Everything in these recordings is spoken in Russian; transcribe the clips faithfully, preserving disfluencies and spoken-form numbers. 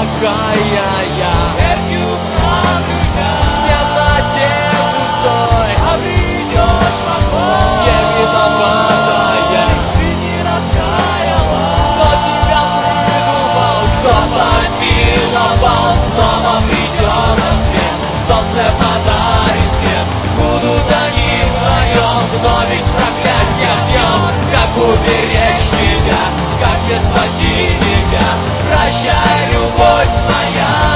какая я. Церковь правильно, в темноте пустой обретешь покой. Не виноватая, жизни раскаяла, кто тебя придумал, кто помиловал. Снова придет рассвет, солнце подарит всем, будут они вдвоем, но ведь проклятье в нем. Как уберечь тебя, как не спасти тебя, прощай, любовь моя.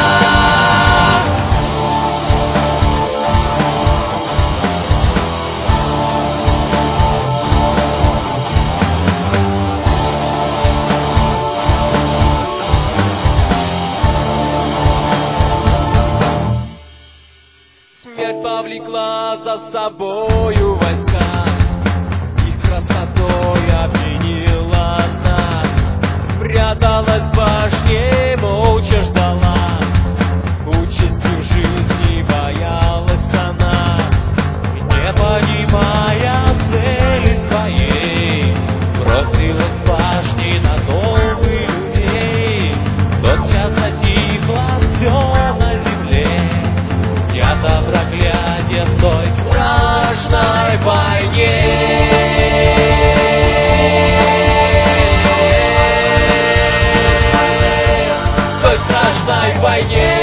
Смерть повлекла за собою войска, их красотой опьянила нас. Пряталась в башне, молча ждала, участью жизни боялась она. Не понимая цели своей, бросилась в башни на толпы людей. Тотчас затихло все на земле, снято проклятие в той страшной войне. В той страшной войне.